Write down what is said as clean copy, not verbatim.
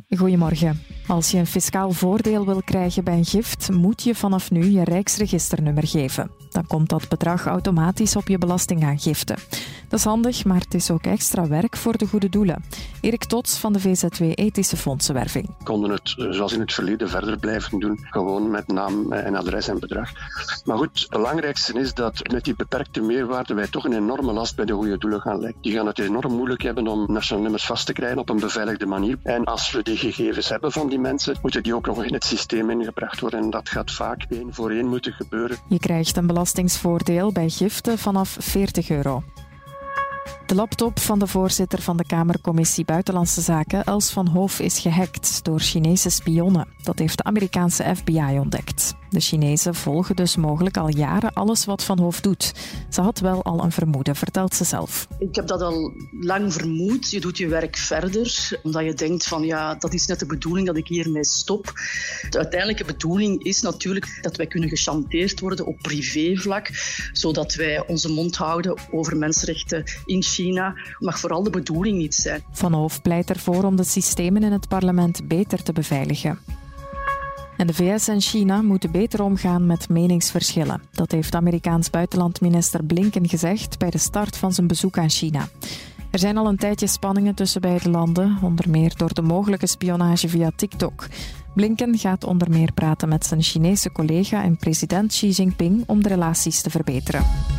Goedemorgen. Als je een fiscaal voordeel wil krijgen bij een gift, moet je vanaf nu je Rijksregisternummer geven. Dan komt dat bedrag automatisch op je belastingaangifte. Dat is handig, maar het is ook extra werk voor de goede doelen. Erik Tots van de VZW Ethische Fondsenwerving. We konden het, zoals in het verleden, verder blijven doen. Gewoon met naam en adres en bedrag. Maar goed, het belangrijkste is dat met die beperkte meerwaarde wij toch een enorme last bij de goede doelen gaan leggen. Die gaan het enorm moeilijk hebben om nationale nummers vast te krijgen op een beveiligde manier. En als we die gegevens hebben van die mensen, moeten die ook nog in het systeem ingebracht worden. En dat gaat vaak 1 voor 1 moeten gebeuren. Je krijgt een belastingsvoordeel bij giften vanaf €40. De laptop van de voorzitter van de Kamercommissie Buitenlandse Zaken, Els van Hoof, is gehackt door Chinese spionnen. Dat heeft de Amerikaanse FBI ontdekt. De Chinezen volgen dus mogelijk al jaren alles wat Van Hoof doet. Ze had wel al een vermoeden, vertelt ze zelf. Ik heb dat al lang vermoed. Je doet je werk verder, omdat je denkt van ja, dat is net de bedoeling dat ik hiermee stop. De uiteindelijke bedoeling is natuurlijk dat wij kunnen gechanteerd worden op privévlak, zodat wij onze mond houden over mensenrechten in China. Mag vooral de bedoeling niet zijn. Van Hoof pleit ervoor om de systemen in het parlement beter te beveiligen. En de VS en China moeten beter omgaan met meningsverschillen. Dat heeft Amerikaans buitenlandminister Blinken gezegd bij de start van zijn bezoek aan China. Er zijn al een tijdje spanningen tussen beide landen, onder meer door de mogelijke spionage via TikTok. Blinken gaat onder meer praten met zijn Chinese collega en president Xi Jinping om de relaties te verbeteren.